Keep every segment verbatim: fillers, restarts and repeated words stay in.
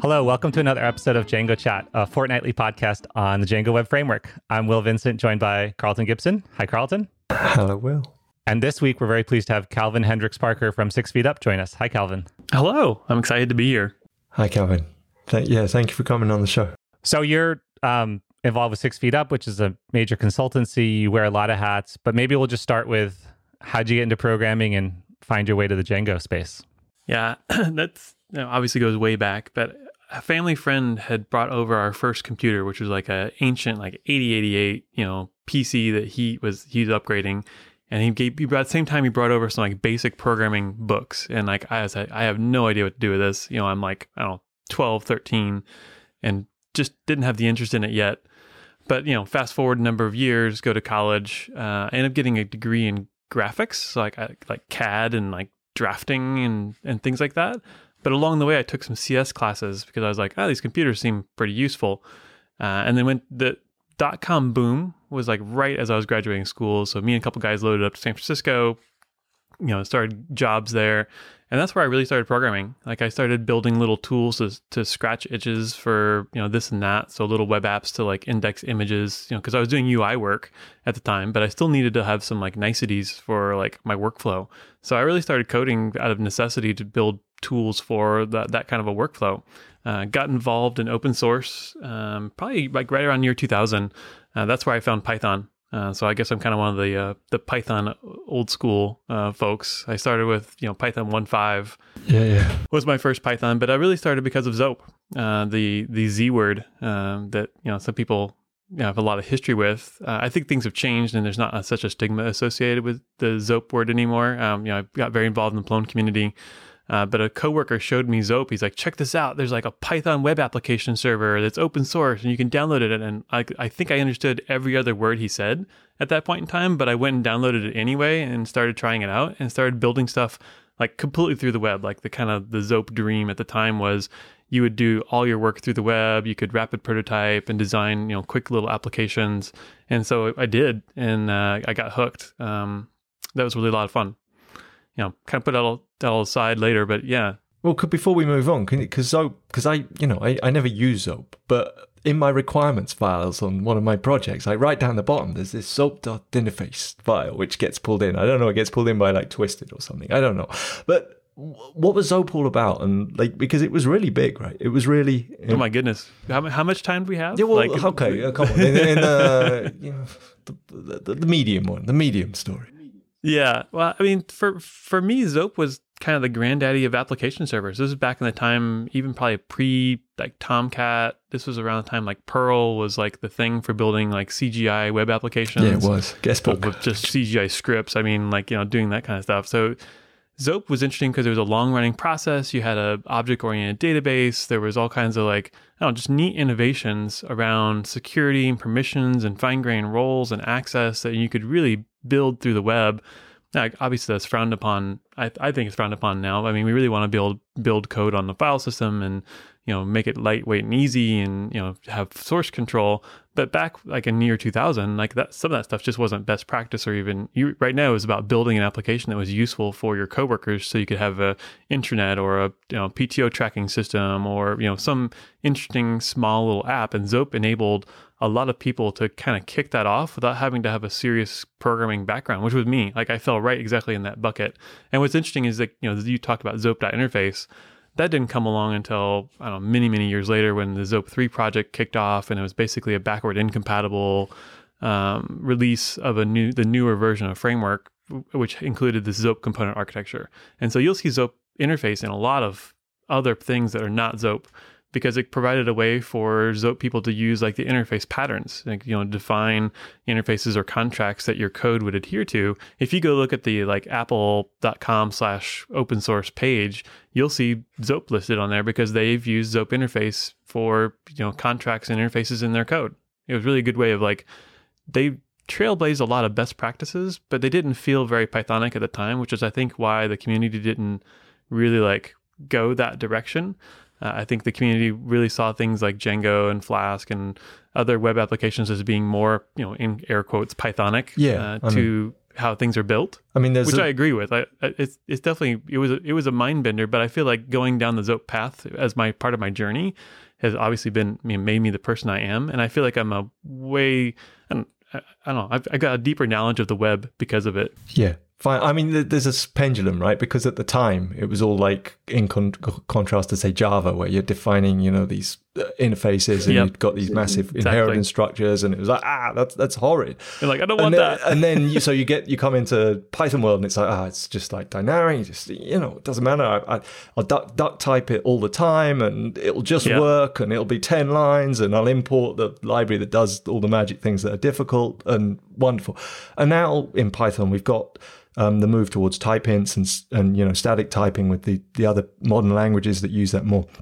Hello, welcome to another episode of Django Chat, a fortnightly podcast on the Django Web Framework. I'm Will Vincent, joined by Carlton Gibson. Hi, Carlton. Hello, Will. And this week, we're very pleased to have Calvin Hendricks Parker from Six Feet Up join us. Hi, Calvin. Hello. I'm excited to be here. Hi, Calvin. Th- yeah, thank you for coming on the show. So you're um, involved with Six Feet Up, which is a major consultancy. You wear a lot of hats, but maybe we'll just start with how'd you get into programming and find your way to the Django space? Yeah, that's you know, obviously goes way back, but a family friend had brought over our first computer, which was like a ancient like eighty eighty-eight, you know, P C that he was he was upgrading, and he gave he brought at the same time he brought over some like basic programming books, and like I was like, I have no idea what to do with this, you know, I'm like I don't know twelve, thirteen, and just didn't have the interest in it yet. But you know, fast forward a number of years, go to college, uh, I ended up getting a degree in graphics, so like I, like C A D and like drafting and and things like that. But along the way, I took some C S classes because I was like, oh, these computers seem pretty useful. Uh, and then when the dot-com boom was like right as I was graduating school. So me and a couple guys loaded up to San Francisco, you know, started jobs there. And that's where I really started programming. Like I started building little tools to, to scratch itches for, you know, this and that. So little web apps to like index images, you know, because I was doing U I work at the time, but I still needed to have some like niceties for like my workflow. So I really started coding out of necessity to build tools for that, that kind of a workflow. Uh, got involved in open source, um, probably like right around year two thousand. Uh, that's where I found Python. Uh, so I guess I'm kind of one of the uh, the Python old school uh, folks. I started with you know Python one point five. Yeah, yeah. Was my first Python, but I really started because of Zope, uh, the the Z word um, that you know some people you know, have a lot of history with. Uh, I think things have changed, and there's not a, such a stigma associated with the Zope word anymore. Um, you know, I got very involved in the Plone community. Uh, but a coworker showed me Zope. He's like, check this out. There's like a Python web application server that's open source and you can download it. And I, I think I understood every other word he said at that point in time, but I went and downloaded it anyway and started trying it out and started building stuff like completely through the web. Like the kind of the Zope dream at the time was you would do all your work through the web. You could rapid prototype and design, you know, quick little applications. And so I did, and uh, I got hooked. Um, that was really a lot of fun. You know, kind of put that all, that all aside later, but yeah. Well, could, before we move on, because Zope, because I, you know, I, I never use Zope, but in my requirements files on one of my projects, I write down the bottom, there's this zope.interface file, which gets pulled in. I don't know, it gets pulled in by like Twisted or something. I don't know. But what was Zope all about? And like, because it was really big, right? It was really... Oh my goodness. How, how much time do we have? Yeah, well, like, okay, uh, come on. In, in uh, you know, the, the, the medium one, the medium story. Yeah. Well, I mean, for for me, Zope was kind of the granddaddy of application servers. This was back in the time, even probably pre like Tomcat. This was around the time like Perl was like the thing for building like C G I web applications. Yeah, it was. Guestbook. With just C G I scripts. I mean, like, you know, doing that kind of stuff. So Zope was interesting because there was a long running process. You had a object oriented database. There was all kinds of like, I don't know, just neat innovations around security and permissions and fine grained roles and access that you could really build through the web. Now, obviously, that's frowned upon. I, I think it's frowned upon now. I mean, we really want to build build code on the file system and, you know, make it lightweight and easy and, you know, have source control. But back like in year two thousand, like that, some of that stuff just wasn't best practice or even you right now is about building an application that was useful for your coworkers. So you could have a intranet or a, you know, P T O tracking system or, you know, some interesting small little app. And Zope enabled a lot of people to kind of kick that off without having to have a serious programming background, which was me. Like I fell right exactly in that bucket. And what's interesting is that, you know, you talked about Zope.interface. That didn't come along until, I don't know, many, many years later when the Zope three project kicked off, and it was basically a backward incompatible um, release of a new, the newer version of Framework, which included this Zope component architecture. And so you'll see Zope interface in a lot of other things that are not Zope, because it provided a way for Zope people to use like the interface patterns, like, you know, define interfaces or contracts that your code would adhere to. If you go look at the like apple.com slash open source page, you'll see Zope listed on there because they've used Zope interface for, you know, contracts and interfaces in their code. It was really a good way of like, they trailblazed a lot of best practices, but they didn't feel very Pythonic at the time, which is I think why the community didn't really like go that direction. Uh, I think the community really saw things like Django and Flask and other web applications as being more, you know, in air quotes, Pythonic yeah, uh, to how things are built. I mean, there's which a, I agree with. I, it's it's definitely it was a, it was a mind bender, but I feel like going down the Zope path as my part of my journey has obviously been I mean, made me the person I am, and I feel like I'm a way I I don't know I've I got a deeper knowledge of the web because of it. yeah. Fine. I mean, there's a pendulum, right? Because at the time, it was all like in con- contrast to, say, Java, where you're defining, you know, these uh, interfaces and Yep. you've got these massive Exactly. inheritance structures, and it was like, ah, that's that's horrid. You're like, I don't And want then, that. and then you, so you get you come into Python world, and it's like, ah, it's just like dynamic. You just you know, it doesn't matter. I, I, I'll duck, duck type it all the time, and it'll just Yeah. work, and it'll be ten lines, and I'll import the library that does all the magic things that are difficult and wonderful. And now in Python, we've got Um, the move towards type hints and and you know static typing with the the other modern languages that use that more,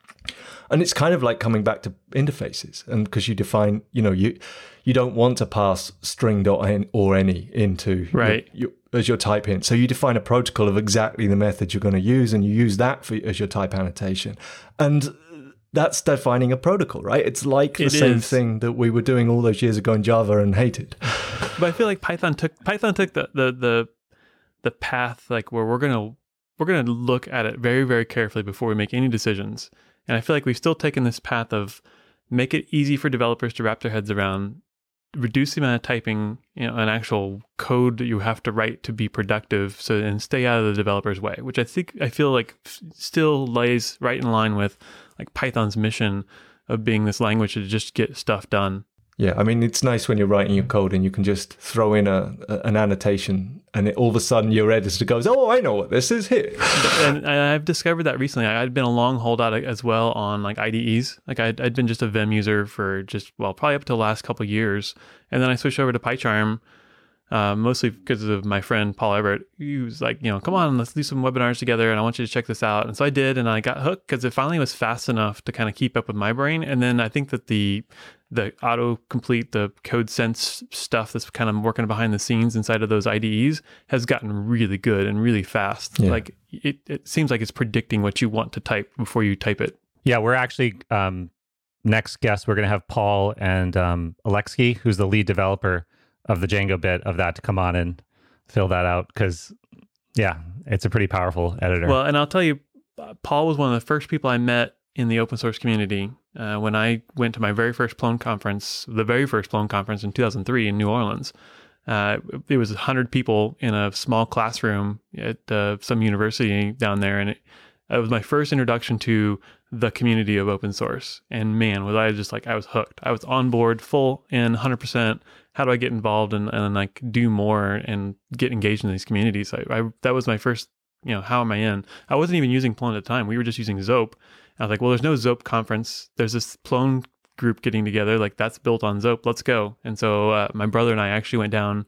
and it's kind of like coming back to interfaces, and because you define you know you you don't want to pass string dot n or any into Right. your, your, as your type hint, so you define a protocol of exactly the method you're going to use, and you use that for as your type annotation, and that's defining a protocol, right? It's like the It same is. thing that we were doing all those years ago in Java and hated. But I feel like Python took Python took the the the the path like where we're gonna we're gonna look at it very very carefully before we make any decisions. And I feel like we've still taken this path of make it easy for developers to wrap their heads around, reduce the amount of typing, you know, an actual code that you have to write to be productive, so and stay out of the developer's way. Which I think I feel like f- still lays right in line with like Python's mission of being this language to just get stuff done. Yeah, I mean, it's nice when you're writing your code and you can just throw in a, a an annotation, and it, all of a sudden your editor goes, "Oh, I know what this is here." And I've discovered that recently. I'd been a long holdout as well on like I D Es. Like I'd, I'd been just a Vim user for just, well, probably up to the last couple of years. And then I switched over to PyCharm, uh, mostly because of my friend Paul Everett. He was like, you know, come on, let's do some webinars together, and I want you to check this out. And so I did, and I got hooked because it finally was fast enough to kind of keep up with my brain. And then I think that the the autocomplete, the code sense stuff that's kind of working behind the scenes inside of those I D Es has gotten really good and really fast. Yeah. Like it, it seems like it's predicting what you want to type before you type it. Yeah, we're actually um, next guest. We're going to have Paul and um, Alexei, who's the lead developer of the Django bit of that, to come on and fill that out because, yeah, it's a pretty powerful editor. Well, and I'll tell you, uh, Paul was one of the first people I met in the open source community uh, when I went to my very first Plone conference, the very first Plone conference in two thousand three in New Orleans. Uh, it was one hundred people in a small classroom at uh, some university down there, and it, it was my first introduction to the community of open source. And man, was I just like, I was hooked. I was on board, full in, one hundred percent. How do I get involved and, and like do more and get engaged in these communities? I, I that was my first, you know, how am I in? I wasn't even using Plone at the time. We were just using Zope. I was like, well, there's no Zope conference. There's this Plone group getting together. Like that's built on Zope. Let's go. And so uh, my brother and I actually went down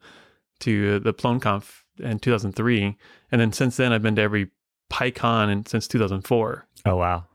to the Plone Conf in two thousand three. And then since then, I've been to every PyCon and since two thousand four. Oh, wow.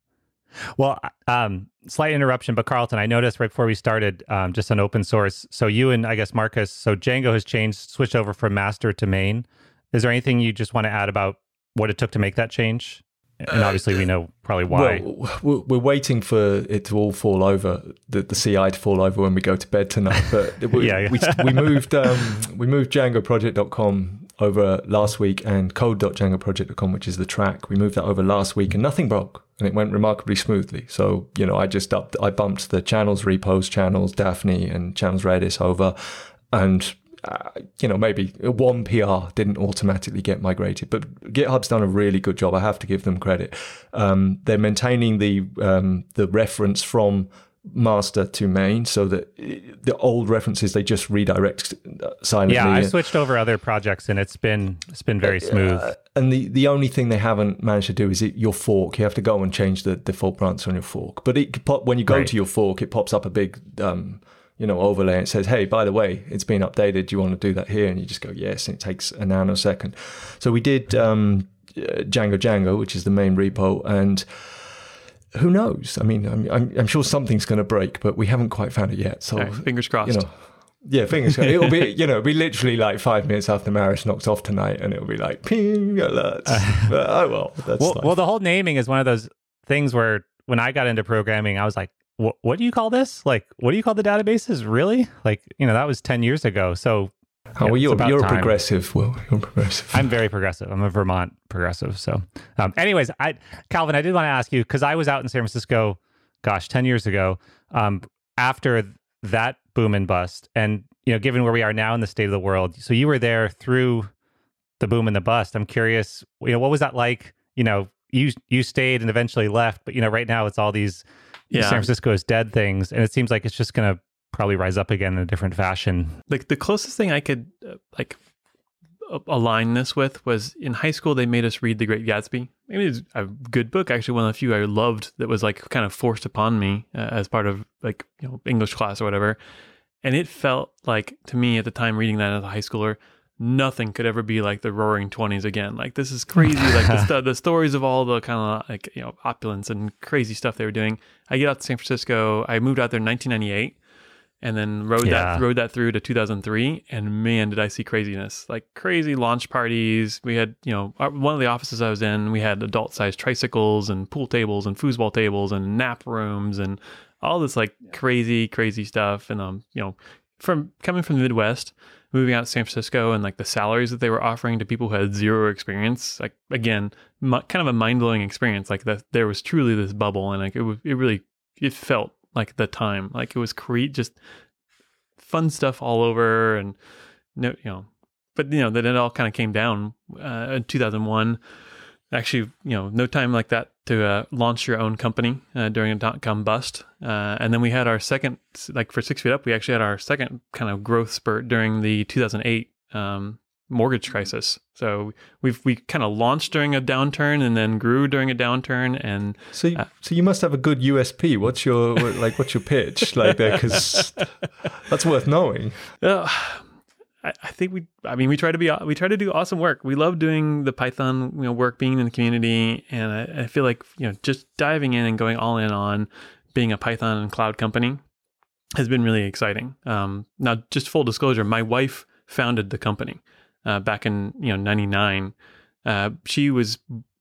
Well, um, slight interruption, but Carlton, I noticed right before we started, um, just on open source. So you and I guess Marcus, so Django has changed, switched over from master to main. Is there anything you just want to add about what it took to make that change? And obviously we know probably why. Well, we're we're waiting for it to all fall over, the, the C I to fall over when we go to bed tonight. But we, Yeah, yeah. we, we moved um, we moved Django project dot com over last week, and code dot django project dot com, which is the track. We moved that over last week, and nothing broke, and it went remarkably smoothly. So you know, I just upped, I bumped the channels repos, channels Daphne, and channels Redis over, and Uh, you know, maybe one P R didn't automatically get migrated, but GitHub's done a really good job. I have to give them credit. Um, they're maintaining the um, the reference from master to main, so that the old references they just redirect silently. Yeah, I switched over other projects and it's been it's been very smooth. Uh, and the, the only thing they haven't managed to do is it, your fork. You have to go and change the default branch on your fork. But it pop, when you go Right. to your fork, it pops up a big um, you know, overlay, and it says, hey, by the way, it's been updated. Do you want to do that here? And you just go, yes. And it takes a nanosecond. So we did um, Django Django, which is the main repo. And who knows? I mean, I'm, I'm, I'm sure something's going to break, but we haven't quite found it yet. So, Right, fingers crossed. you know, yeah, fingers crossed. It'll be, you know, it'll be literally like five minutes after Maris knocks off tonight, and it'll be like, ping, alerts. But, oh, well, that's Well, life. well, the whole naming is one of those things where when I got into programming, I was like, what, what do you call this? Like, what do you call the databases? Really? Like, you know, that was ten years ago. So Oh, Yeah, well, it's you're about you're a time. progressive. Well, you're progressive. I'm very progressive. I'm a Vermont progressive. So, um, anyways, I Calvin, I did want to ask you because I was out in San Francisco, gosh, ten years ago, um, after that boom and bust, and you know, given where we are now in the state of the world, so you were there through the boom and the bust. I'm curious, you know, what was that like? You know, you you stayed and eventually left, but you know, right now it's all these Yeah. San Francisco is dead things, and it seems like it's just going to probably rise up again in a different fashion. Like the closest thing I could uh, like a- align this with was in high school they made us read The Great Gatsby. Maybe it's a good book, actually one of the few I loved that was like kind of forced upon me uh, as part of like, you know, English class or whatever. And it felt like to me at the time reading that as a high schooler, nothing could ever be like the Roaring Twenties again. Like this is crazy. Like the, st- the stories of all the kind of like, you know, opulence and crazy stuff they were doing. I get out to San Francisco. I moved out there in nineteen ninety-eight. And then rode Yeah. that rode that through to two thousand three, and man, did I see craziness! Like crazy launch parties. We had, you know, our, one of the offices I was in, we had adult-sized tricycles and pool tables and foosball tables and nap rooms and all this like crazy, crazy stuff. And um, you know, from coming from the Midwest, moving out to San Francisco, and like the salaries that they were offering to people who had zero experience, like again, m- kind of a mind blowing experience. Like that, there was truly this bubble, and like it was, it really, it felt like the time, like it was cre- just fun stuff all over, and no, you know, but you know, then it all kind of came down uh, in two thousand one. Actually, you know, no time like that to uh, launch your own company uh, during a dot-com bust. Uh, and then we had our second, like for Six Feet Up, we actually had our second kind of growth spurt during the two thousand eight um, mortgage crisis. So we've we kind of launched during a downturn and then grew during a downturn. And So, you- so you must have a good U S P. What's your what- like? What's your pitch like there? Because that's worth knowing. Uh, I, I think we, I mean, we try to be, we try to do awesome work. We love doing the Python, you know, work, being in the community. And I, I feel like, you know, just diving in and going all in on being a Python and cloud company has been really exciting. Um, now, just full disclosure, my wife founded the company uh, back in, you know, ninety-nine. Uh, she was,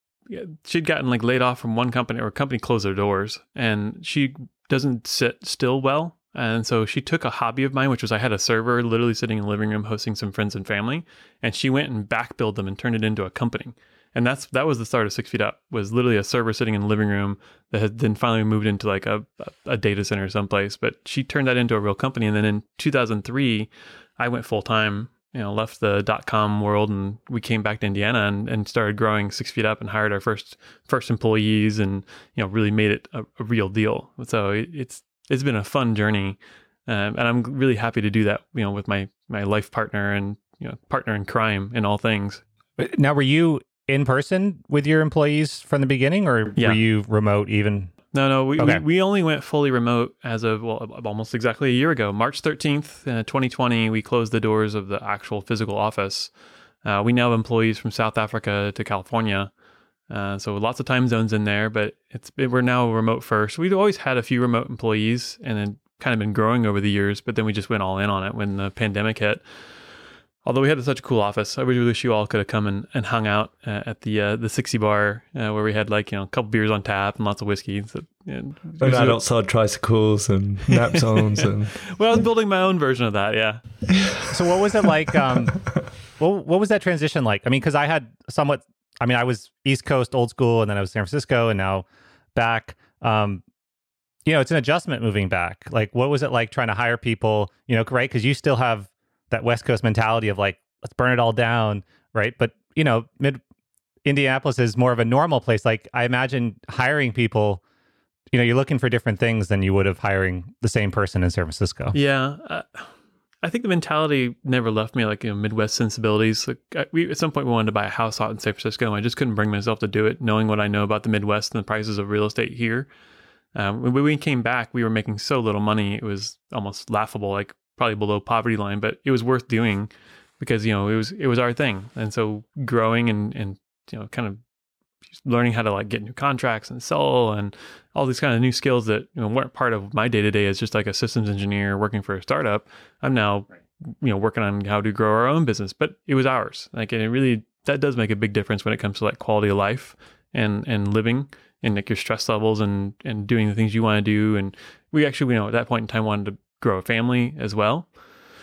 she'd gotten like laid off from one company, or a company closed their doors, and she doesn't sit still well. And so she took a hobby of mine, which was I had a server literally sitting in the living room hosting some friends and family, and she went and back built them and turned it into a company. And that's that was the start of Six Feet Up, was literally a server sitting in the living room that had then finally moved into like a, a data center someplace. But she turned that into a real company. And then in two thousand three, I went full time, you know, left the dot-com world, and we came back to Indiana and, and started growing Six Feet Up and hired our first first employees, and you know, really made it a, a real deal. So it, it's it's been a fun journey, um, and I'm really happy to do that, you know, with my my life partner and, you know, partner in crime in all things. Now, were you in person with your employees from the beginning, or Yeah. were you remote even? No, no, we, Okay. we we only went fully remote as of, well, almost exactly a year ago. March thirteenth, uh, twenty twenty, we closed the doors of the actual physical office. Uh, we now have employees from South Africa to California. Uh, so lots of time zones in there, but it's we're now remote first. We've always had a few remote employees, and then kind of been growing over the years, but then we just went all in on it when the pandemic hit. Although we had such a cool office, I really wish you all could have come and, and hung out uh, at the uh, the sixty bar uh, where we had, like, you know, a couple beers on tap and lots of whiskey. So, and it And was- outside tricycles and nap zones and well, I was building my own version of that. Yeah. So what was it like? Um, what what was that transition like? I mean, because I had somewhat. I mean, I was East Coast, old school, and then I was San Francisco, and now back. Um, you know, it's an adjustment moving back. Like, what was it like trying to hire people? You know, right? Because you still have that West Coast mentality of like, let's burn it all down, right? But you know, mid Indianapolis is more of a normal place. Like, I imagine hiring people, you know, you're looking for different things than you would have hiring the same person in San Francisco. Yeah. Uh, I think the mentality never left me, like, you know, Midwest sensibilities. Like I, we, at some point we wanted to buy a house out in San Francisco, and I just couldn't bring myself to do it, knowing what I know about the Midwest and the prices of real estate here. Um, when we came back, we were making so little money. It was almost laughable, like probably below poverty line, but it was worth doing because, you know, it was, it was our thing. And so growing and, and, you know, kind of learning how to like get new contracts and sell and all these kind of new skills that, you know, weren't part of my day to day as just like a systems engineer working for a startup. I'm now, you know, working on how to grow our own business, but it was ours. Like, and it really, that does make a big difference when it comes to like quality of life and, and living and like your stress levels and, and doing the things you want to do. And we actually, you know, at that point in time wanted to grow a family as well.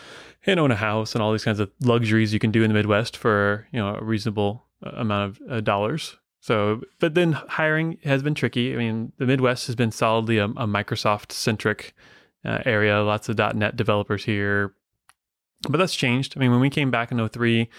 and own a house and all these kinds of luxuries you can do in the Midwest for, you know, a reasonable amount of uh, dollars. So, but then hiring has been tricky. I mean, the Midwest has been solidly a, a Microsoft-centric uh, area, lots of .NET developers here. But that's changed. I mean, when we came back in oh three,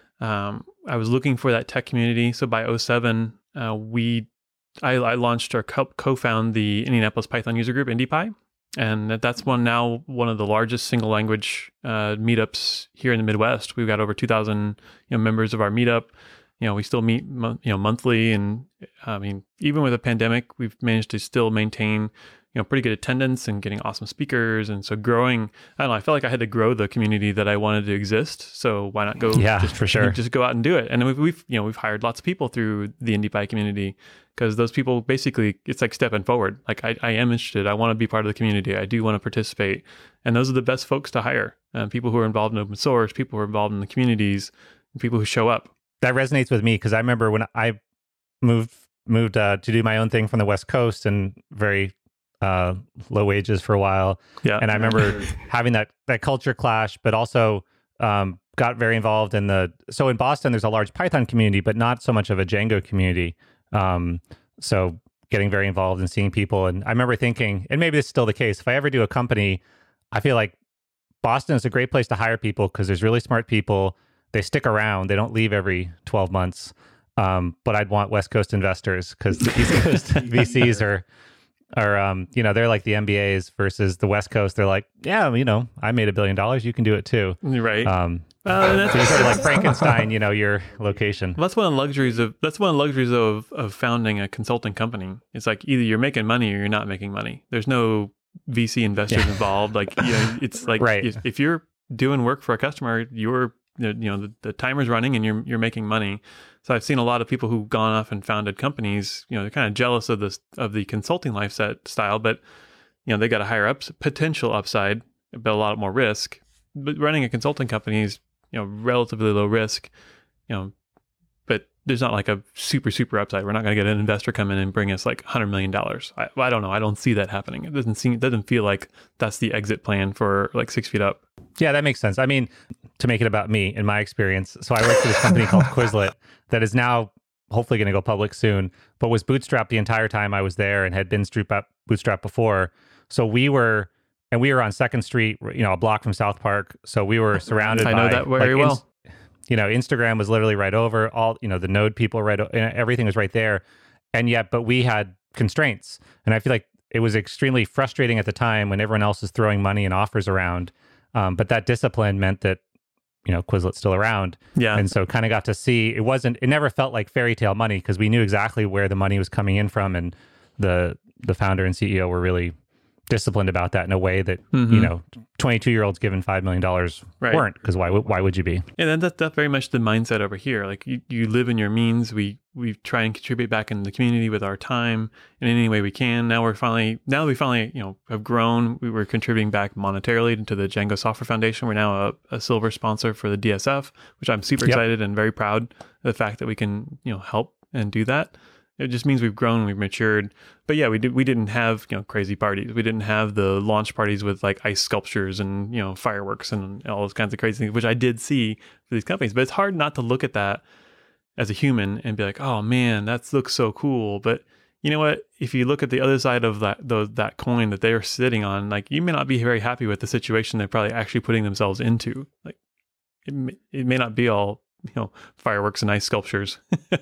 um, I was looking for that tech community. So by oh seven, uh, we I, I launched or co- co-found the Indianapolis Python user group, IndiePy. And that's one now one of the largest single language uh, meetups here in the Midwest. We've got over two thousand you know, members of our meetup. You know, we still meet you know monthly, and I mean, even with a pandemic, we've managed to still maintain you know pretty good attendance and getting awesome speakers. And so growing, I don't know, I felt like I had to grow the community that I wanted to exist. So why not go? Yeah, just, for sure. Just go out and do it. And we've, we've you know we've hired lots of people through the IndiePy community, because those people basically, it's like stepping forward. Like I, I am interested. I want to be part of the community. I do want to participate. And those are the best folks to hire. Uh, people who are involved in open source, people who are involved in the communities, people who show up. That resonates with me because I remember when I moved moved uh, to do my own thing from the West Coast and very uh, low wages for a while. Yeah. And I remember having that that culture clash, but also um, got very involved in the. So in Boston, there's a large Python community, but not so much of a Django community. Um, so getting very involved and seeing people. And I remember thinking, and maybe this is still the case, if I ever do a company, I feel like Boston is a great place to hire people because there's really smart people. They stick around. They don't leave every twelve months. Um, but I'd want West Coast investors because the East Coast V Cs are, are um, you know, they're like the M B As versus the West Coast. They're like, yeah, you know, I made a billion dollars. You can do it too. Right. Um, Uh, that's, so you sort of like Frankenstein, you know, your location. Well, that's one of the luxuries of that's one of the luxuries of of founding a consulting company. It's like either you're making money or you're not making money. There's no V C investors Yeah. involved. Like you know, it's like Right. if, if you're doing work for a customer, you're you know the, the timer's running and you're you're making money. So I've seen a lot of people who've gone off and founded companies. You know, they're kind of jealous of this of the consulting lifestyle, but you know they got a higher ups potential upside, but a lot more risk. But running a consulting company is you know, relatively low risk, you know, but there's not like a super, super upside. We're not going to get an investor come in and bring us like one hundred million dollars. I, I don't know. I don't see that happening. It doesn't seem, it doesn't feel like that's the exit plan for like Six Feet Up. Yeah, that makes sense. I mean, to make it about me, in my experience, so I work for this company called Quizlet that is now hopefully going to go public soon, but was bootstrapped the entire time I was there and had been bootstrapped bootstrapped before. So we were, and we were on Second Street, you know, a block from South Park. So we were surrounded by... I know that very like, well. Ins- you know, Instagram was literally right over. All, you know, the Node people right, o- everything was right there. And yet, but we had constraints. And I feel like it was extremely frustrating at the time when everyone else is throwing money and offers around. Um, but that discipline meant that, you know, Quizlet's still around. Yeah. And so kind of got to see, it wasn't, it never felt like fairy tale money because we knew exactly where the money was coming in from. And the the founder and C E O were really disciplined about that in a way that, Mm-hmm. you know, twenty-two year olds given five million dollars Right. weren't, because why, would- why would you be? And then that, that's very much the mindset over here. Like you, you live in your means. We we try and contribute back in the community with our time in any way we can. Now we're finally now we finally you know have grown. We were contributing back monetarily into the Django Software Foundation. We're now a, a silver sponsor for the D S F, which I'm super Yep. excited and very proud of the fact that we can you know help and do that. It just means we've grown, we've matured. But yeah, we did. We didn't have you know crazy parties. We didn't have the launch parties with like ice sculptures and you know fireworks and all those kinds of crazy things, which I did see for these companies. But it's hard not to look at that as a human and be like, oh man, that looks so cool. But you know what? If you look at the other side of that those, that coin that they're sitting on, like you may not be very happy with the situation they're probably actually putting themselves into. Like it may, it may not be all you know fireworks and ice sculptures.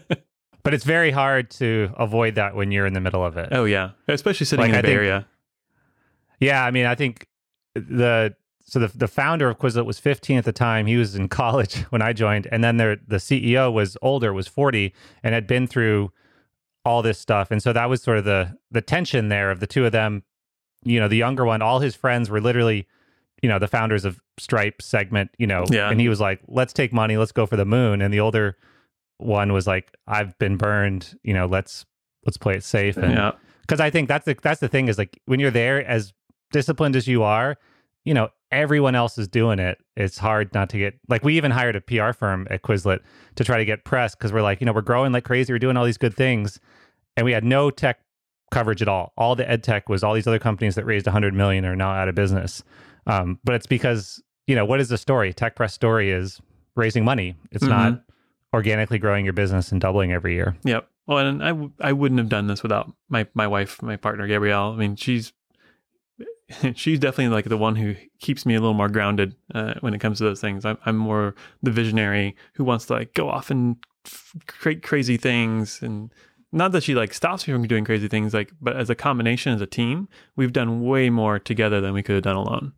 But it's very hard to avoid that when you're in the middle of it. Oh yeah, especially sitting Like, in the I Bay think- Area. Yeah, I mean, I think the so the the founder of Quizlet was fifteen at the time. He was in college when I joined, and then the the C E O was older, was forty, and had been through all this stuff. And so that was sort of the the tension there of the two of them. You know, the younger one, all his friends were literally, you know, the founders of Stripe, Segment, you know, Yeah. and he was like, "Let's take money, let's go for the moon." And the older one was like, "I've been burned, you know, let's let's play it safe." And Yeah, because I think that's the that's the thing is like when you're there, as disciplined as you are, you know, everyone else is doing it. It's hard not to get, like, we even hired a P R firm at Quizlet to try to get press because we're like, you know, we're growing like crazy, we're doing all these good things, and we had no tech coverage at all. All the ed tech was all these other companies that raised one hundred million are now out of business. Um, but it's because you know, what is the story? TechPress story is raising money. It's mm-hmm. not organically growing your business and doubling every year. Yep. Well, and I, w- I wouldn't have done this without my, my wife, my partner, Gabrielle. I mean, she's she's definitely like the one who keeps me a little more grounded uh, when it comes to those things. I'm, I'm more the visionary who wants to like go off and f- create crazy things. And not that she like stops me from doing crazy things, like, but as a combination, as a team, we've done way more together than we could have done alone.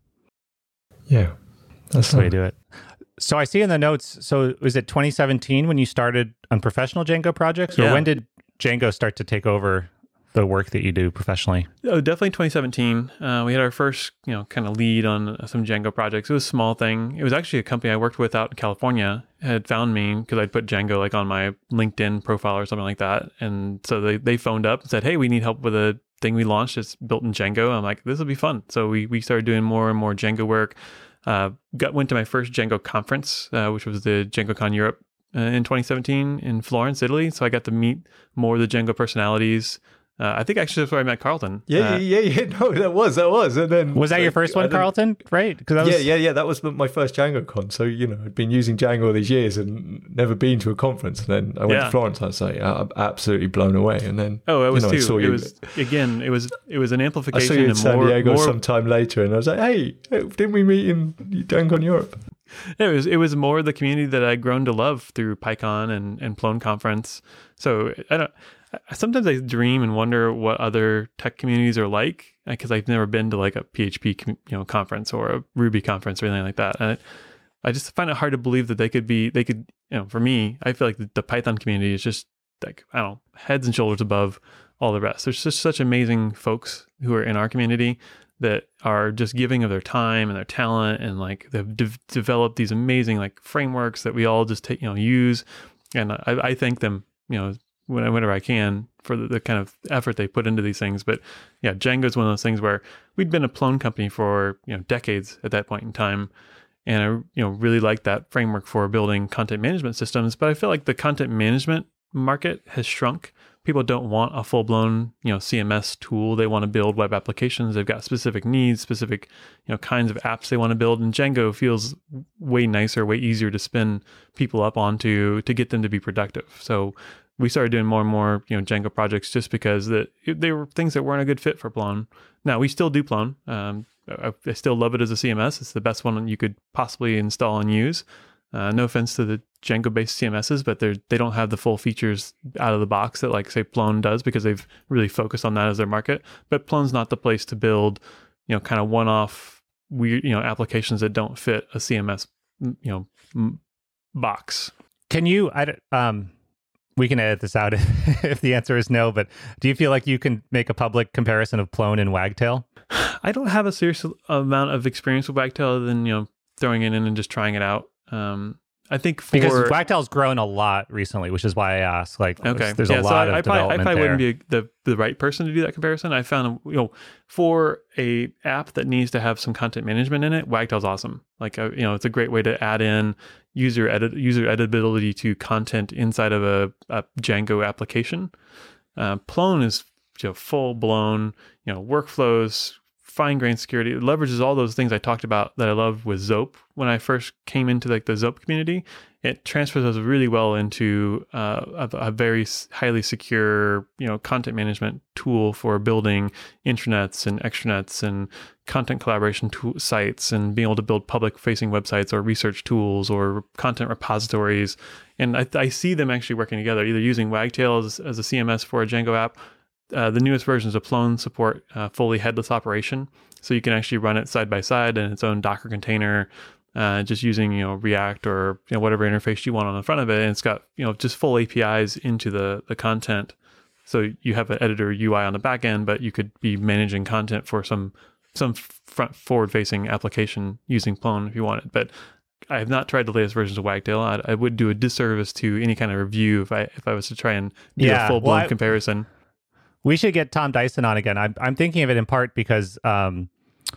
Yeah. That's the way to do it. So I see in the notes, so was it twenty seventeen when you started on professional Django projects? Or yeah. when did Django start to take over the work that you do professionally? Oh, definitely twenty seventeen. Uh, we had our first, you know, kind of lead on some Django projects. It was a small thing. It was actually a company I worked with out in California had found me because I'd put Django like on my LinkedIn profile or something like that. And so they, they phoned up and said, hey, we need help with a thing we launched. It's built in Django. I'm like, this will be fun. So we, we started doing more and more Django work. Uh, got went to my first Django conference, uh, which was the DjangoCon Europe uh, in twenty seventeen in Florence, Italy. So I got to meet more of the Django personalities. Uh, I think actually that's where I met Carlton. Yeah, uh, yeah, yeah. No, that was, that was. And then was that like, your first one, Carlton? Right? Because was... yeah, yeah, yeah. That was my first Django con. So you know, I'd been using Django all these years and never been to a conference. And then I went yeah. to Florence. I was like, I'm absolutely blown away. And then oh, I was you know, too. I saw it you. was again. It was it was an amplification. I saw you in and San more, Diego more... sometime later, and I was like, hey, didn't we meet in DjangoCon Europe? It was it was more the community that I'd grown to love through PyCon and and Plone Conference. So I don't. Sometimes I dream and wonder what other tech communities are like because I've never been to like a P H P you know conference or a Ruby conference or anything like that. And I, I just find it hard to believe that they could be they could you know for me I feel like the, the Python community is just like I don't know heads and shoulders above all the rest. There's just such amazing folks who are in our community that are just giving of their time and their talent and like they've de- developed these amazing like frameworks that we all just take you know use and I, I thank them you know. whenever I can for the, the kind of effort they put into these things. But yeah, Django is one of those things where we'd been a Plone company for, you know, decades at that point in time. And I, you know, really liked that framework for building content management systems. But I feel like the content management market has shrunk. People don't want a full-blown, you know, C M S tool. They want to build web applications. They've got specific needs, specific, you know, kinds of apps they want to build. And Django feels way nicer, way easier to spin people up onto to get them to be productive. So we started doing more and more, you know, Django projects just because that they were things that weren't a good fit for Plone. Now we still do Plone. Um, I, I still love it as a C M S. It's the best one you could possibly install and use. Uh, no offense to the Django-based C M Ss, but they they don't have the full features out of the box that like say Plone does because they've really focused on that as their market. But Plone's not the place to build, you know, kind of one-off weird, you know, applications that don't fit a C M S, you know, m- box. Can you? I um. We can edit this out if, if the answer is no, but do you feel like you can make a public comparison of Plone and Wagtail? I don't have a serious amount of experience with Wagtail other than, you know, throwing it in and just trying it out. Um, I think for... Because Wagtail's grown a lot recently, which is why I asked. Like, okay. there's, there's yeah, a so lot I, of I probably, development I probably there. wouldn't be the, the right person to do that comparison. I found, you know, for a app that needs to have some content management in it, Wagtail's awesome. Like, uh, you know, it's a great way to add in user edit user editability to content inside of a, a Django application. Uh, Plone is, you know, full blown, you know, workflows, fine grained security. It leverages all those things I talked about that I loved with Zope when I first came into like the Zope community. It transfers us really well into uh, a, a very highly secure, you know, content management tool for building intranets and extranets and content collaboration tool sites and being able to build public-facing websites or research tools or content repositories. And I, I see them actually working together, either using Wagtail as, as a C M S for a Django app. Uh, the newest versions of Plone support uh, fully headless operation, so you can actually run it side by side in its own Docker container. Uh, just using, you know, React or, you know, whatever interface you want on the front of it. And it's got, you know, just full A P Is into the, the content. So you have an editor U I on the back end, but you could be managing content for some, some front forward facing application using Plone if you wanted. But I have not tried the latest versions of Wagtail. I, I would do a disservice to any kind of review if I, if I was to try and do yeah, a full blown well, I, comparison. We should get Tom Dyson on again. I'm, I'm thinking of it in part because, um,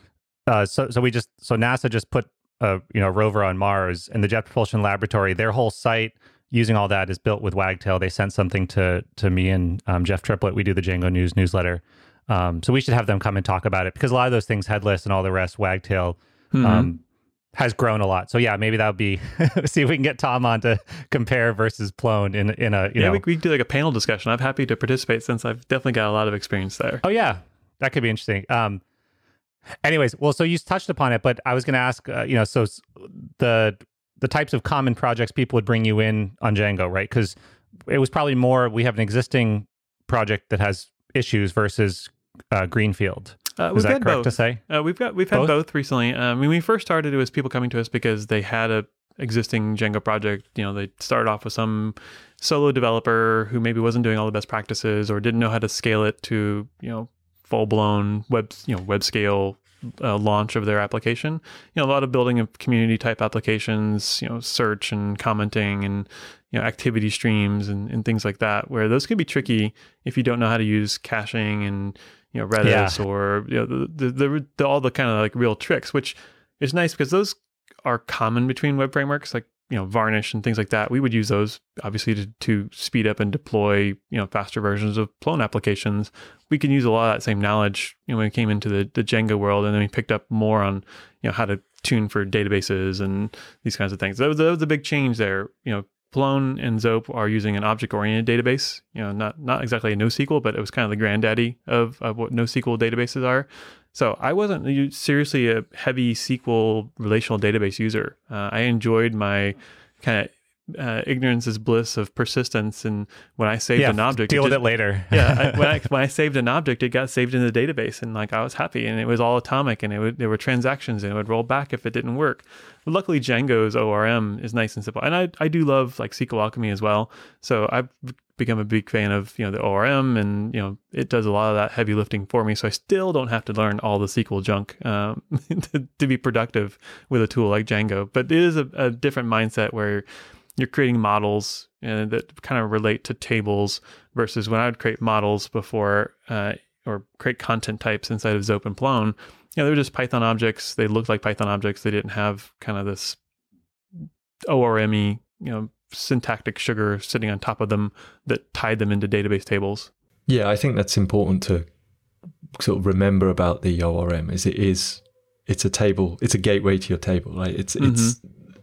uh, so, so we just, so NASA just put, a you know rover on Mars, and the Jet Propulsion Laboratory, their whole site using all that is built with Wagtail. They sent something to to me and um, Jeff Triplett. We do the Django News newsletter, um, so we should have them come and talk about it because a lot of those things, headless and all the rest, Wagtail mm-hmm. um, has grown a lot. So yeah, maybe that would be see if we can get Tom on to compare versus Plone in in a you yeah, know. we, we could do like a panel discussion. I'm happy to participate since I've definitely got a lot of experience there. Oh yeah, that could be interesting. Um, anyways, well, so you touched upon it, but I was going to ask, uh, you know, so the the types of common projects people would bring you in on Django, right? Because it was probably more we have an existing project that has issues versus uh, greenfield. Uh, Is that had correct both. to say? Uh, we've got we've had Both? both, recently. Um, when we first started, it was people coming to us because they had a existing Django project. You know, they started off with some solo developer who maybe wasn't doing all the best practices or didn't know how to scale it to you know full blown web you know web scale uh, launch of their application. You know, a lot of building of community type applications. You know, search and commenting and you know activity streams and, and things like that. Where those can be tricky if you don't know how to use caching and you know, Redis Yeah. or you know, the, the, the, the all the kind of like real tricks, which is nice because those are common between web frameworks like, you know, Varnish and things like that. We would use those obviously to, to speed up and deploy, you know, faster versions of Plone applications. We can use a lot of that same knowledge, you know, when we came into the, the Django world, and then we picked up more on, you know, how to tune for databases and these kinds of things. That was, that was a big change there. You know, Plone and Zope are using an object-oriented database. You know, not not exactly a NoSQL, but it was kind of the granddaddy of, of what NoSQL databases are. So I wasn't seriously a heavy S Q L relational database user. Uh, I enjoyed my kind of uh, ignorance is bliss of persistence, and when I saved Yeah, an object, deal it with just- it later. yeah, I, when I when I saved an object, it got saved in the database, and like I was happy, and it was all atomic, and it would there were transactions, and it would roll back if it didn't work. But luckily, Django's O R M is nice and simple, and I I do love like S Q L Alchemy as well. So I've become a big fan of you know the O R M, and you know it does a lot of that heavy lifting for me. So I still don't have to learn all the S Q L junk um, to, to be productive with a tool like Django. But it is a, a different mindset where you're creating models uh, that kind of relate to tables versus when I would create models before uh, or create content types inside of Zope and Plone. You know, they were just Python objects. They looked like Python objects. They didn't have kind of this O R M-y, you know, syntactic sugar sitting on top of them that tied them into database tables. Yeah, I think that's important to sort of remember about the O R M. Is it is it's a table, it's a gateway to your table, right? It's it's.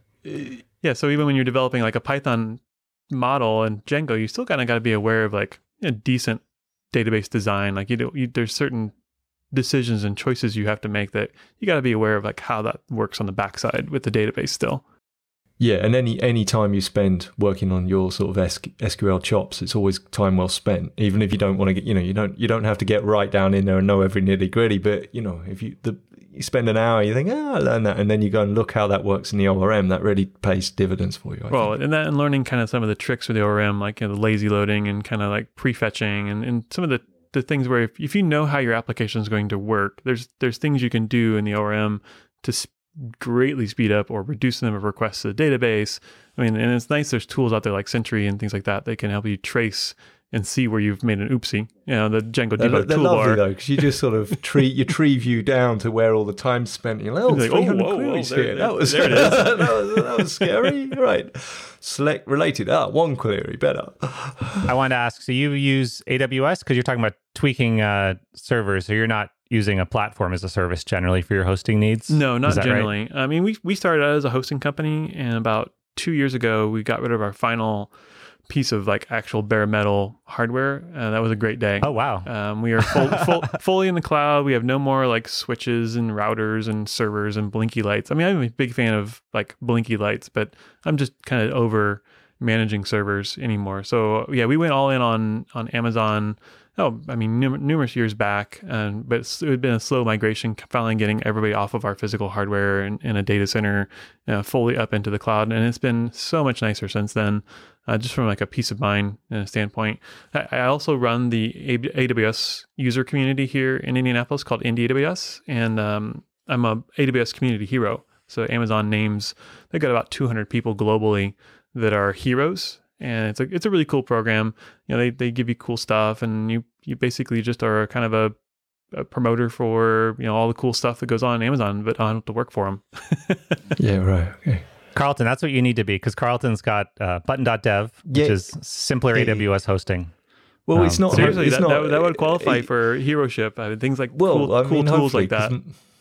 It, Yeah, so even when you're developing like a Python model in Django, you still kind of got to be aware of like a decent database design. Like you know, you, there's certain decisions and choices you have to make that you got to be aware of, like how that works on the backside with the database still. Yeah, and any any time you spend working on your sort of S Q L chops, it's always time well spent. Even if you don't want to get, you know, you don't you don't have to get right down in there and know every nitty gritty. But you know, if you the you spend an hour, you think, ah, I learned that, and then you go and look how that works in the O R M. That really pays dividends for you. I Well, think. and that and learning kind of some of the tricks with the O R M, like you know, the lazy loading and kind of like prefetching, and, and some of the, the things where if, if you know how your application is going to work, there's there's things you can do in the O R M to sp- greatly speed up or reduce the number of requests to the database. I mean, and it's nice. There's tools out there like Sentry and things like that. They can help you trace and see where you've made an oopsie. You know, the Django They're, debug they're toolbar. lovely though, because you just sort of tree your tree view down to where all the time's spent. You're like, oh, It's like, oh, three hundred whoa, whoa, queries there- here. there- That was there it is. that was that was scary. Right. Select related. Ah, one query better. I wanted to ask, so you use A W S because you're talking about tweaking uh, servers, so you're not using a platform as a service generally for your hosting needs? No, Is not that right? generally. I mean, we we started out as a hosting company, and about two years ago, we got rid of our final piece of like actual bare metal hardware. Uh, that was a great day. Oh, wow. Um, we are full, full, fully in the cloud. We have no more like switches and routers and servers and blinky lights. I mean, I'm a big fan of like blinky lights, but I'm just kind of over managing servers anymore. So yeah, we went all in on on Amazon. Oh, I mean, num- numerous years back, um, but it's, it had been a slow migration, finally getting everybody off of our physical hardware and in a data center, uh, fully up into the cloud. And it's been so much nicer since then, uh, just from like a peace of mind uh, standpoint. I, I also run the A W S user community here in Indianapolis called Indie A W S, and um, I'm a A W S community hero. So Amazon names, they've got about two hundred people globally that are heroes. And it's a it's a really cool program. You know, they, they give you cool stuff, and you you basically just are kind of a, a promoter for you know all the cool stuff that goes on Amazon, but I don't have to work for them. Yeah, right. Okay. Carlton, that's what you need to be, because Carlton's got uh, button dot dev, which Yeah. is simpler A W S hosting. Well, Um, it's not Seriously, it's that, not, that, that would qualify it- for heroship. I mean, things like Well, cool, I cool mean, tools hopefully, like that. 'cause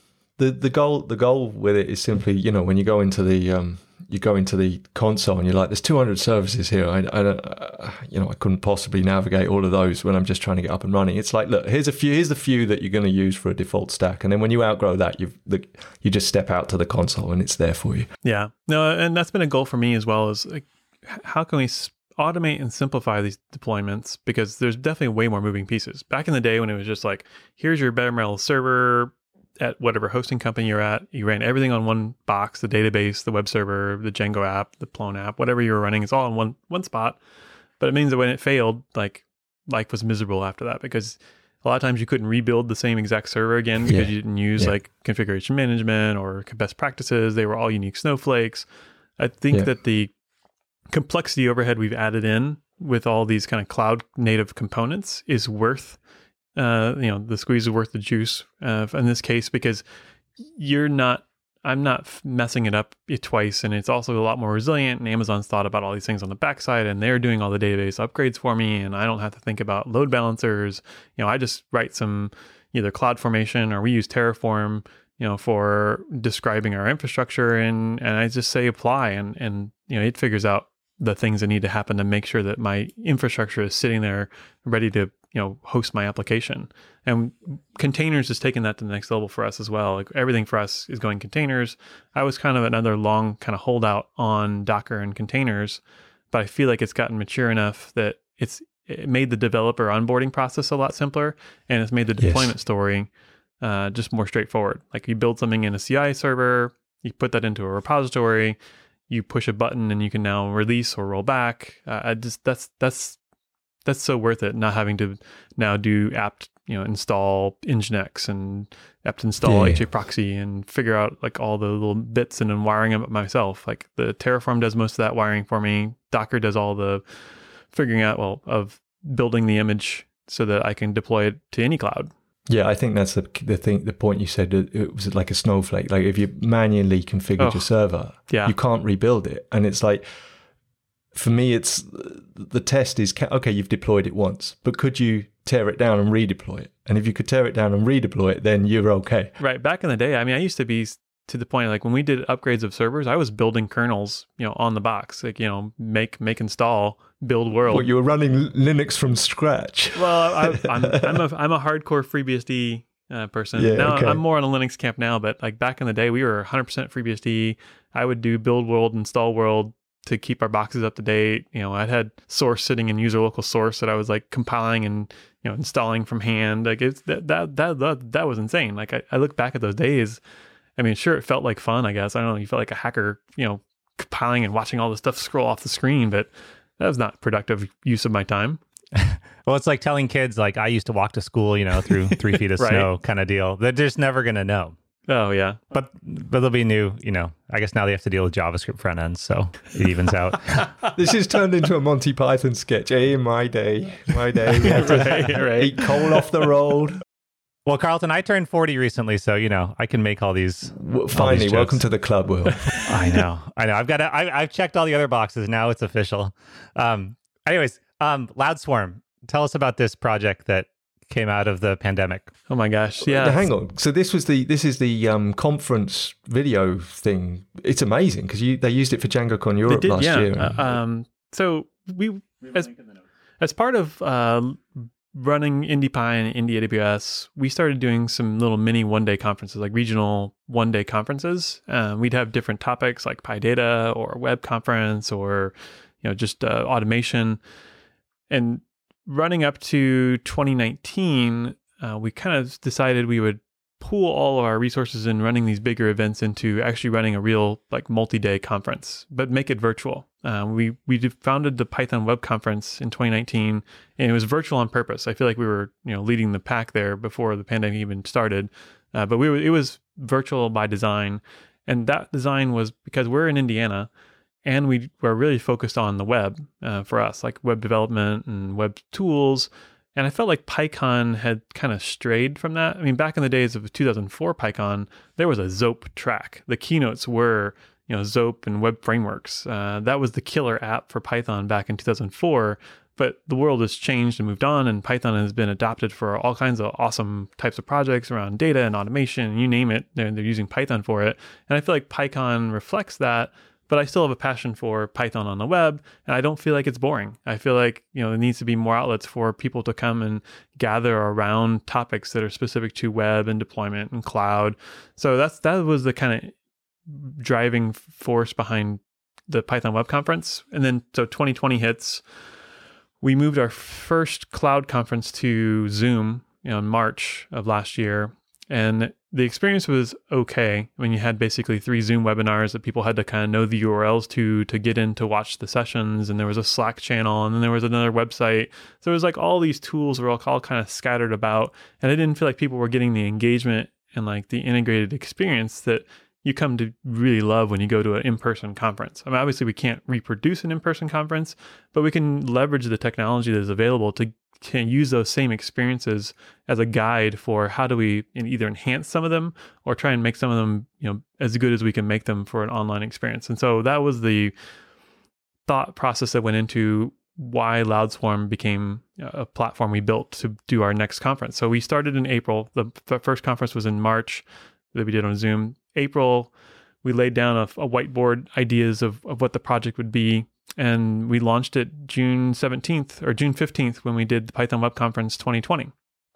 the the goal the goal with it is simply, you know, when you go into the um, you go into the console and you're like, there's two hundred services here. I, I don't, uh, you know, I couldn't possibly navigate all of those when I'm just trying to get up and running. It's like, look, here's a few, here's the few that you're going to use for a default stack, and then when you outgrow that, you the, you just step out to the console and it's there for you. Yeah, no, and that's been a goal for me as well. Is like, how can we automate and simplify these deployments? Because there's definitely way more moving pieces. Back in the day when it was just like, here's your bare metal server at whatever hosting company you're at, you ran everything on one box, the database, the web server, the Django app, the Plone app, whatever you were running, it's all in one one spot. But it means that when it failed, like life was miserable after that, because a lot of times you couldn't rebuild the same exact server again because yeah. you didn't use yeah. like configuration management or best practices. They were all unique snowflakes. I think yeah. that the complexity overhead we've added in with all these kind of cloud native components is worth Uh, you know, the squeeze is worth the juice uh, in this case, because you're not, I'm not f- messing it up twice. And it's also a lot more resilient. And Amazon's thought about all these things on the backside, and they're doing all the database upgrades for me. And I don't have to think about load balancers. You know, I just write some either CloudFormation, or we use Terraform, you know, for describing our infrastructure. And, and I just say apply, and, and, you know, it figures out the things that need to happen to make sure that my infrastructure is sitting there ready to, you know, host my application. And containers is taking that to the next level for us as well. Like everything for us is going containers. I was kind of another long kind of holdout on Docker and containers, but I feel like it's gotten mature enough that it's it made the developer onboarding process a lot simpler, and it's made the deployment yes. story uh, just more straightforward. Like you build something in a C I server, you put that into a repository, you push a button, and you can now release or roll back. Uh, I just that's that's that's so worth it. Not having to now do apt, you know, install Nginx and apt install yeah. HAProxy and figure out like all the little bits and then wiring them up myself. Like the Terraform does most of that wiring for me. Docker does all the figuring out, well, of building the image so that I can deploy it to any cloud. Yeah, I think that's the the thing. The point you said, it was like a snowflake. Like if you manually configured oh, your server, yeah. you can't rebuild it. And it's like, for me, it's the test is, okay, you've deployed it once, but could you tear it down and redeploy it? And if you could tear it down and redeploy it, then you're okay. Right. Back in the day, I mean, I used to be to the point, like when we did upgrades of servers, I was building kernels, you know, on the box, like, you know, make, make, install, build world. Well, you were running Linux from scratch. Well, I, I'm, I'm a, I'm a hardcore FreeBSD uh, person. Yeah, now okay. I'm more on a Linux camp now, but like back in the day, we were one hundred percent FreeBSD. I would do build world, install world to keep our boxes up to date. You know, I had source sitting in user local source that I was like compiling and, you know, installing from hand. Like it's that, that, that, that, that was insane. Like I, I look back at those days. I mean, sure, it felt like fun, I guess. I don't know. You felt like a hacker, you know, compiling and watching all the stuff scroll off the screen, but that was not productive use of my time. Well, it's like telling kids, like, I used to walk to school, you know, through three feet of right. snow kind of deal. They're just never going to know. Oh, yeah. But but there'll be new, you know, I guess now they have to deal with JavaScript front ends, so it evens out. This is turned into a Monty Python sketch. Hey, my day, my day. We had to right, right. eat coal off the road. Well, Carlton, I turned forty recently, so, you know, I can make all these. Well, finally, all these welcome to the club, Will. I know. I know. I've got. To, I, I've checked all the other boxes. Now it's official. Um, anyways, um, LoudSwarm. Tell us about this project that came out of the pandemic. Oh my gosh! Yeah. Now, hang on. So this was the this is the um, conference video thing. It's amazing because you they used it for DjangoCon Europe did, last yeah. year. Uh, um, so we as, as part of uh, running IndiePy and Indie A W S, we started doing some little mini one day conferences, like regional one day conferences. Um, we'd have different topics like PyData or web conference or you know just uh, automation. And running up to twenty nineteen, uh, we kind of decided we would pool all of our resources in running these bigger events into actually running a real like multi-day conference, but make it virtual. Uh, we we founded the Python Web Conference in twenty nineteen, and it was virtual on purpose. I feel like we were you know leading the pack there before the pandemic even started, uh, but we were, it was virtual by design, and that design was because we're in Indiana. And we were really focused on the web uh, for us, like web development and web tools. And I felt like PyCon had kind of strayed from that. I mean, back in the days of two thousand four PyCon, there was a Zope track. The keynotes were, you know, Zope and web frameworks. Uh, that was the killer app for Python back in two thousand four. But the world has changed and moved on, and Python has been adopted for all kinds of awesome types of projects around data and automation, you name it, they're, they're using Python for it. And I feel like PyCon reflects that, but I still have a passion for Python on the web, and I don't feel like it's boring. I feel like, you know, there needs to be more outlets for people to come and gather around topics that are specific to web and deployment and cloud. So that's that was the kind of driving force behind the Python Web Conference. And then so twenty twenty hits. We moved our first cloud conference to Zoom, you know, in March of last year. And the experience was okay. I mean, you had basically three Zoom webinars that people had to kind of know the U R Ls to to get in to watch the sessions. And there was a Slack channel, and then there was another website. So it was like all these tools were all, all kind of scattered about. And I didn't feel like people were getting the engagement and like the integrated experience that you come to really love when you go to an in-person conference. I mean, obviously we can't reproduce an in-person conference, but we can leverage the technology that is available to, to use those same experiences as a guide for how do we either enhance some of them or try and make some of them, you know, as good as we can make them for an online experience. And so that was the thought process that went into why LoudSwarm became a platform we built to do our next conference. So we started in April. The, the first conference was in March that we did on Zoom. April, we laid down a, a whiteboard ideas of, of what the project would be, and we launched it June seventeenth or June fifteenth when we did the Python Web Conference twenty twenty.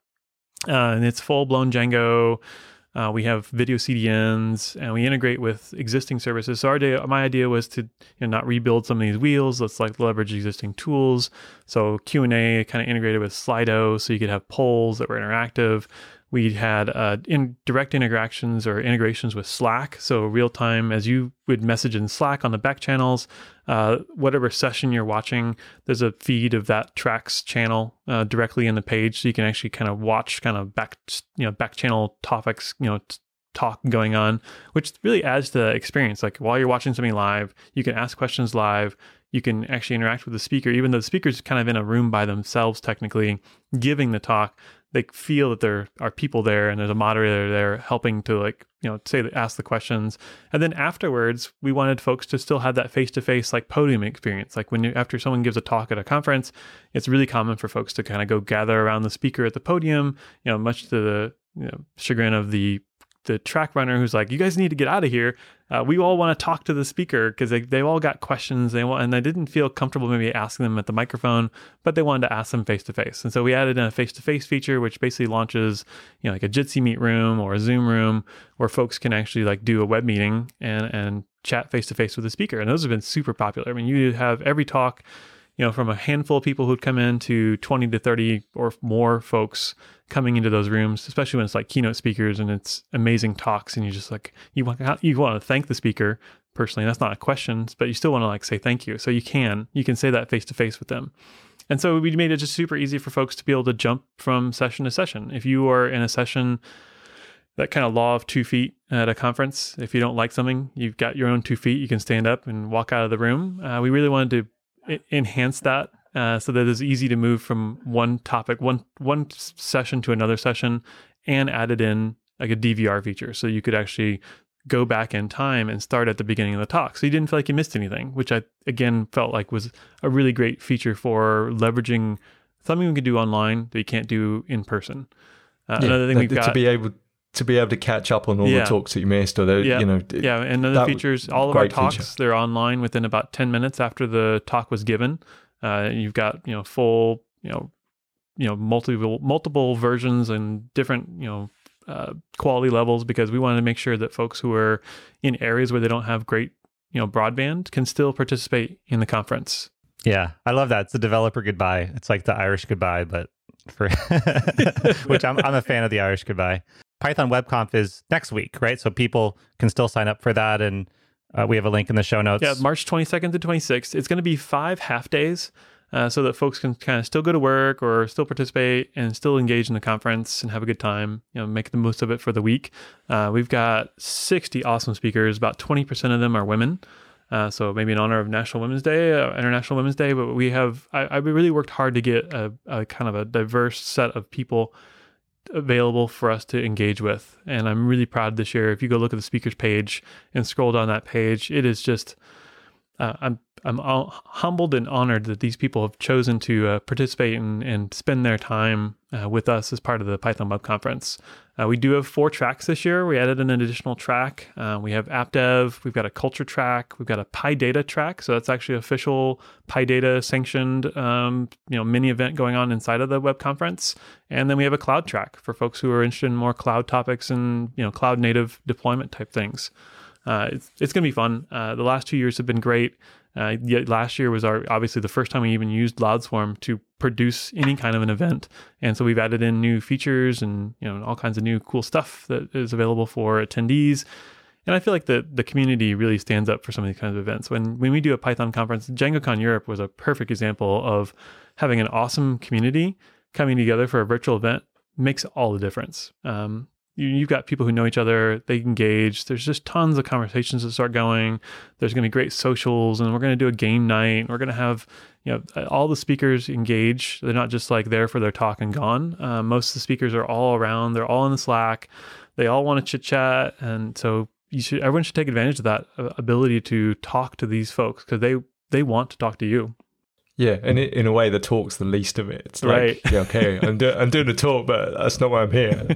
Uh, and it's full-blown Django. Uh, we have video C D Ns, and we integrate with existing services. So our day, my idea was to, you know, not rebuild some of these wheels. Let's like leverage existing tools. So Q and A kind of integrated with Slido, so you could have polls that were interactive. We had uh, in direct interactions or integrations with Slack. So real time, as you would message in Slack on the back channels, uh, whatever session you're watching, there's a feed of that tracks channel uh, directly in the page. So you can actually kind of watch kind of back, you know, back channel topics, you know, t- talk going on, which really adds to the experience. Like while you're watching something live, you can ask questions live. You can actually interact with the speaker, even though the speaker's kind of in a room by themselves, technically giving the talk. They feel that there are people there and there's a moderator there helping to, like, you know, say, ask the questions. And then afterwards, we wanted folks to still have that face-to-face like podium experience. Like when you, after someone gives a talk at a conference, it's really common for folks to kind of go gather around the speaker at the podium, you know, much to the, you know, chagrin of the the track runner who's like, you guys need to get out of here. Uh, we all want to talk to the speaker because they, they all got questions. They want, and I didn't feel comfortable maybe asking them at the microphone, but they wanted to ask them face to face. And so we added in a face to face feature, which basically launches, you know, like a Jitsi Meet room or a Zoom room where folks can actually like do a web meeting and, and chat face to face with the speaker. And those have been super popular. I mean, you have every talk, you know, from a handful of people who'd come in to twenty to thirty or more folks coming into those rooms, especially when it's like keynote speakers and it's amazing talks, and you just like, you want you want to thank the speaker personally. That's not a question, but you still want to like say thank you. So you can, you can say that face to face with them. And so we made it just super easy for folks to be able to jump from session to session. If you are in a session, that kind of law of two feet at a conference, if you don't like something, you've got your own two feet, you can stand up and walk out of the room. Uh, we really wanted to enhance that uh, so that it's easy to move from one topic, one one session to another session, and added in like a D V R feature. So you could actually go back in time and start at the beginning of the talk. So you didn't feel like you missed anything, which I, again, felt like was a really great feature for leveraging something we can do online that you can't do in person. Uh, yeah, another thing we've got... To be able to be able to catch up on all yeah. the talks that you missed, or the, yeah. you know, yeah, and other features, all of our talks, feature. They're online within about ten minutes after the talk was given. Uh, you've got, you know, full, you know, you know, multiple multiple versions and different, you know, uh, quality levels, because we wanted to make sure that folks who are in areas where they don't have great, you know, broadband can still participate in the conference. Yeah, I love that. It's a developer goodbye. It's like the Irish goodbye, but for which I'm I'm a fan of the Irish goodbye. Python WebConf is next week, right? So people can still sign up for that, and uh, we have a link in the show notes. Yeah, March twenty-second to twenty-sixth. It's going to be five half days, uh, so that folks can kind of still go to work or still participate and still engage in the conference and have a good time. You know, make the most of it for the week. Uh, we've got sixty awesome speakers. About twenty percent of them are women. Uh, so maybe in honor of National Women's Day, uh, International Women's Day. But we have, I, I really worked hard to get a, a kind of a diverse set of people available for us to engage with. And I'm really proud this year. If you go look at the speakers page and scroll down that page, it is just, uh, I'm I'm all humbled and honored that these people have chosen to uh, participate and, and spend their time uh, with us as part of the Python Web Conference. Uh, we do have four tracks this year. We added an additional track. Uh, we have app dev. We've got a culture track. We've got a PyData track. So that's actually official PyData sanctioned, um, you know, mini event going on inside of the web conference. And then we have a cloud track for folks who are interested in more cloud topics and, you know, cloud native deployment type things. Uh, it's it's going to be fun. Uh, the last two years have been great. Uh, yet last year was our obviously the first time we even used Loudswarm to produce any kind of an event, and so we've added in new features and you know all kinds of new cool stuff that is available for attendees. And I feel like the the community really stands up for some of these kinds of events. When when we do a Python conference, DjangoCon Europe was a perfect example of having an awesome community coming together for a virtual event makes all the difference. Um, You, you've got people who know each other, they engage. There's just tons of conversations that start going. There's going to be great socials, and we're going to do a game night. And we're going to have, you know, all the speakers engage. They're not just like there for their talk and gone. Uh, most of the speakers are all around. They're all in the Slack. They all want to chit chat, and so you should. Everyone should take advantage of that uh, ability to talk to these folks because they they want to talk to you. Yeah, and it, in a way, the talk's the least of it. It's like, right. yeah, okay, I'm, do- I'm doing a talk, but that's not why I'm here.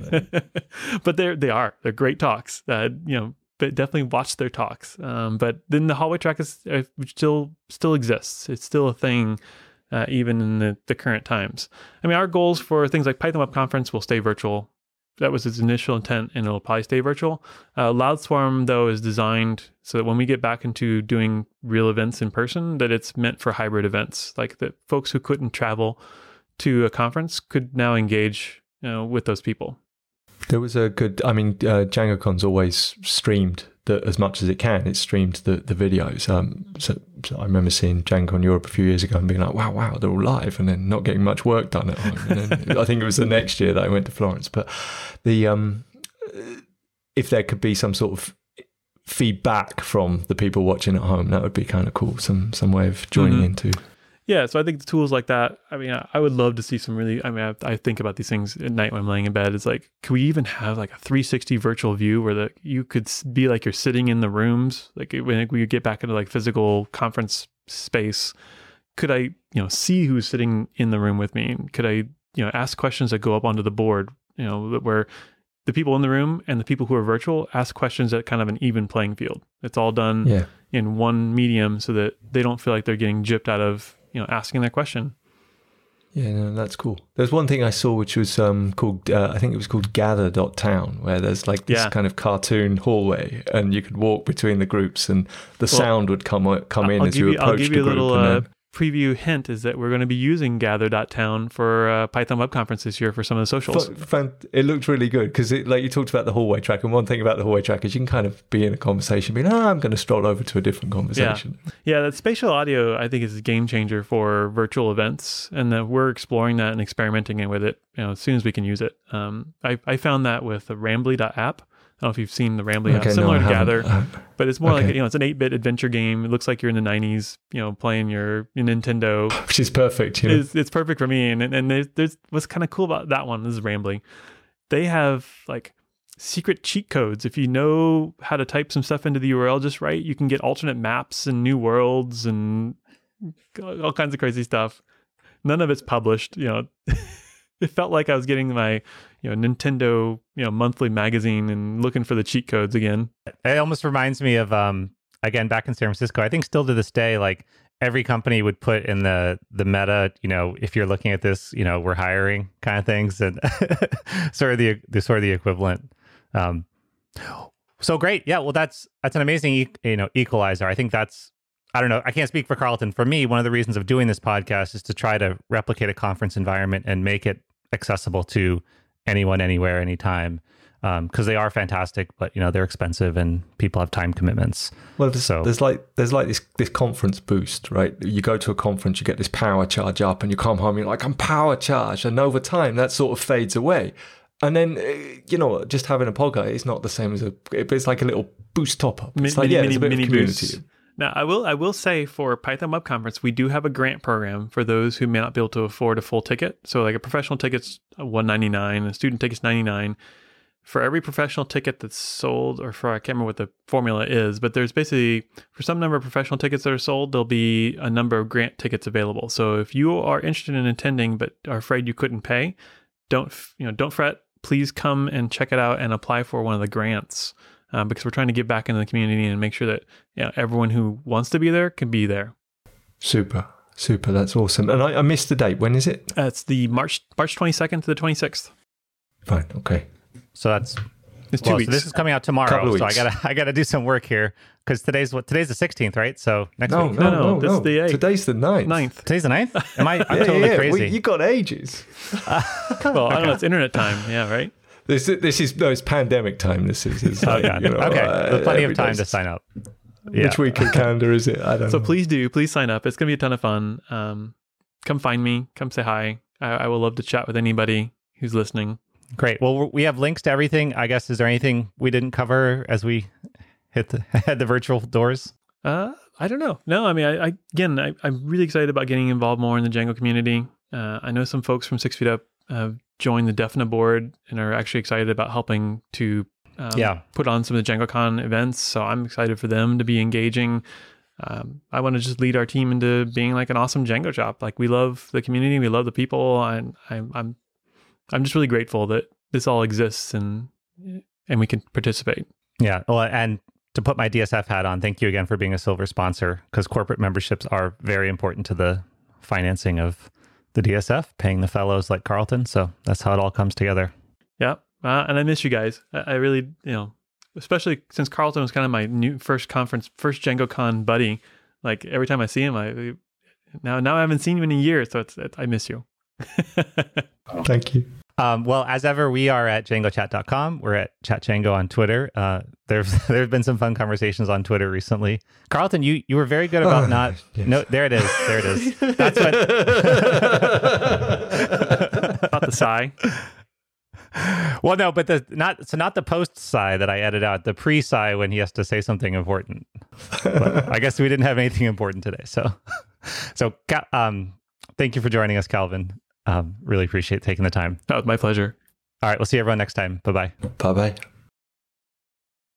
But they're they are they're great talks. Uh, you know, but definitely watch their talks. Um, but then the hallway track is uh, still still exists. It's still a thing, uh, even in the, the current times. I mean, our goals for things like Python Web Conference will stay virtual. That was its initial intent, and it'll probably stay virtual. Uh, Loudswarm, though, is designed so that when we get back into doing real events in person, that it's meant for hybrid events, like that folks who couldn't travel to a conference could now engage, you know, with those people. There was a good, I mean, uh, DjangoCon's always streamed the, as much as it can. It's streamed the, the videos. Um, so, so I remember seeing DjangoCon Europe a few years ago and being like, wow, wow, they're all live, and then not getting much work done at home. And then I think it was the next year that I went to Florence. But the um, if there could be some sort of feedback from the people watching at home, that would be kind of cool. Some some way of joining mm-hmm. into. Yeah, so I think the tools like that, I mean, I would love to see some really, I mean, I, I think about these things at night when I'm laying in bed. It's like, could we even have like a three sixty virtual view where the, you could be like you're sitting in the rooms, like when we get back into like physical conference space, could I, you know, see who's sitting in the room with me? Could I, you know, ask questions that go up onto the board, you know, where the people in the room and the people who are virtual ask questions at kind of an even playing field. It's all done yeah. in one medium so that they don't feel like they're getting gypped out of, you know, asking their question. Yeah, no, that's cool. There's one thing I saw which was um, called, uh, I think it was called gather dot town, where there's like this yeah. kind of cartoon hallway, and you could walk between the groups, and the well, sound would come come in I'll as you, you approached I'll give the you a group. little and uh, then, preview hint is that we're going to be using gather dot town for uh, Python Web Conference this year for some of the socials. It looked really good because it, like you talked about the hallway track, and one thing about the hallway track is you can kind of be in a conversation, being, oh, I'm going to stroll over to a different conversation. Yeah, yeah, that spatial audio I think is a game changer for virtual events, and that we're exploring that and experimenting with it, you know, as soon as we can use it. Um, I, I found that with the Rambly dot app. I don't know if you've seen the Rambly app, okay, similar no, to Gather, uh, but it's more okay. like, you know, it's an eight-bit adventure game. It looks like you're in the nineties, you know, playing your, your Nintendo. Which is perfect. You know? It's, it's perfect for me. And and there's, there's what's kind of cool about that one, this is Rambly. They have like secret cheat codes. If you know how to type some stuff into the U R L just right, you can get alternate maps and new worlds and all kinds of crazy stuff. None of it's published, you know. It felt like I was getting my, you know, Nintendo, you know, monthly magazine and looking for the cheat codes again. It almost reminds me of, um, again, back in San Francisco, I think still to this day, like every company would put in the the meta, you know, if you're looking at this, you know, we're hiring kind of things, and sort of the, the sort of the equivalent. Um, so great. Yeah, well, that's that's an amazing, e- you know, equalizer. I think that's, I don't know, I can't speak for Carlton. For me, one of the reasons of doing this podcast is to try to replicate a conference environment and make it accessible to anyone, anywhere, anytime, because um, they are fantastic, but you know they're expensive and people have time commitments. Well, there's, so there's like there's like this this conference boost, right? You go to a conference, you get this power charge up, and you come home, you're like, I'm power charged, and over time that sort of fades away. And then you know, just having a podcast, it's not the same as a. It's like a little boost top up. It's mini, like yeah, mini, there's a bit mini of community. Boost. Now, I will I will say for Python Web Conference, we do have a grant program for those who may not be able to afford a full ticket. So like a professional ticket's one ninety-nine, a student ticket's ninety-nine. for every professional ticket that's sold, or for, I can't remember what the formula is, but there's basically, for some number of professional tickets that are sold, there'll be a number of grant tickets available. So if you are interested in attending, but are afraid you couldn't pay, don't, you know, don't fret. Please come and check it out and apply for one of the grants, um, because we're trying to get back into the community and make sure that, you know, everyone who wants to be there can be there. Super. Super. That's awesome. And I, I missed the date. When is it? Uh, it's the March March twenty-second to the twenty-sixth. Fine. Okay. So that's It's two well, weeks. so this is coming out tomorrow. Couple of So I weeks. gotta I gotta do some work here because today's what today's the sixteenth, right? So next No, week. no, No, no, no, this no. is the eighth. Today's the ninth. ninth. Today's the ninth? Am I I'm Yeah, totally yeah. crazy. We, you got ages. Well, I don't know. It's internet time. Yeah, right? This this is no, it's pandemic time. This is. It's Oh like, god. you know, okay. uh, There's plenty of every time day's- to sign up. Yeah. Which week of calendar is it? I don't So know. please do. Please sign up. It's going to be a ton of fun. Um, come find me. Come say hi. I, I will love to chat with anybody who's listening. Great. Well, we have links to everything. I guess, is there anything we didn't cover as we hit the had the virtual doors? Uh, I don't know. No, I mean, I, I again, I, I'm really excited about getting involved more in the Django community. Uh, I know some folks from Six Feet Up have joined the DEFNA board and are actually excited about helping to um, Yeah. put on some of the DjangoCon events. So I'm excited for them to be engaging. Um, I want to just lead our team into being like an awesome Django shop. Like, we love the community, we love the people, and I'm I'm I'm just really grateful that this all exists and and we can participate. Yeah. Well, and to put my D S F hat on, thank you again for being a silver sponsor, because corporate memberships are very important to the financing of the D S F, paying the fellows like Carlton. So that's how it all comes together. Yeah. Uh, and I miss you guys. I, I really, you know, especially since Carlton was kind of my new first conference, first DjangoCon buddy. Like, every time I see him, I now now I haven't seen you in a year, so it's, it's I miss you. Thank you. Um, well, as ever, we are at Django Chat dot com. We're at Chat Django on Twitter. Uh, there's there have been some fun conversations on Twitter recently. Carlton, you you were very good about Oh, not. yes. No, there it is. There it is. That's what. Not the sigh. Well, no, but the not so not the post sigh that I edit out. The pre sigh when he has to say something important. But I guess we didn't have anything important today. So, so Ca- um, thank you for joining us, Calvin. Um, really appreciate taking the time. That was my pleasure. All right, we'll see everyone next time. Bye bye. Bye bye.